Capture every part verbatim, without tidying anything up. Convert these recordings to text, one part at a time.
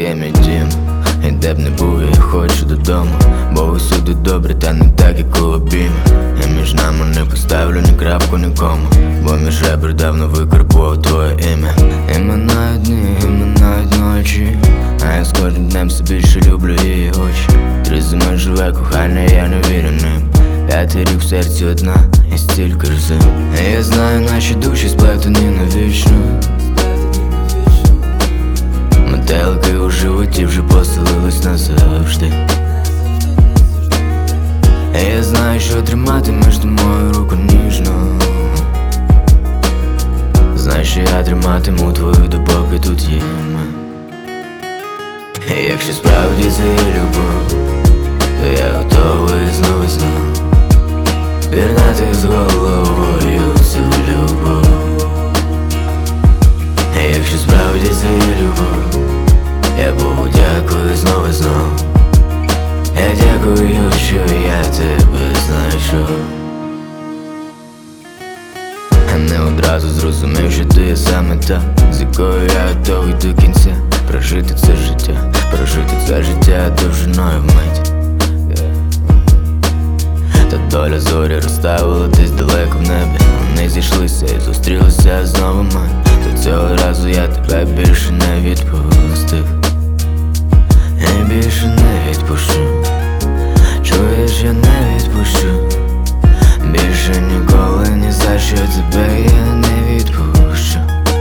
є мій дім, і де б не був, я хочу додому, бо усюди добре, та не так, як у обіймі. І між нами не поставлю ні крапку нікому, бо між ребер давно викарбував твоє ім'я. І минають дні, і минають ночі, а я з кожним днем все більше люблю її очі. Три зими живе кохання, я не вірю ним. П'ятий рік в серці одна, і стільки ж зим. І я знаю, наші душі сплетені навічно. Метелики у животі вже поселились назавжди. І я знаю, що триматимеш ти мою руку ніжно. Знай, що я триматиму твою, допоки тут є ми. І якщо справді це є любов, то я готовий знову знов пірнати з головою цю любов. І якщо справді це є любов, я Богу дякую знову і знов. Я дякую, що я тебе знайшов. А не одразу зрозумів, що ти є саме та, з якою я готовий до кінця прожити це життя, прожити це життя довжиною вмить. Та доля зорі розставила десь далеко в небі. Вони зійшлися і зустрілися знову ми. Та цього разу я тебе більше не відпустив. І більше не відпущу. Чуєш, я не відпущу. Більше ніколи ні за що тебе я не відпущу.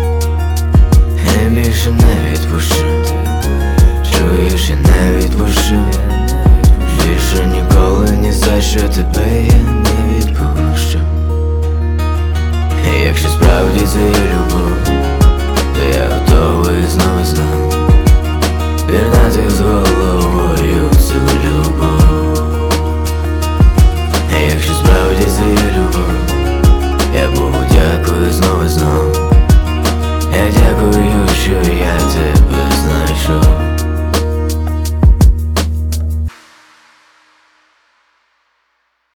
І більше не відпущу. Чуєш, я не відпущу. Більше ніколи ні за що тебе я не відпущу. І якщо справді це є любов, то я готовий знову знов пірнати з головою цю любов. І якщо справді це є любов, я Богу дякую знову знов. Я дякую, що я тебе знайшов.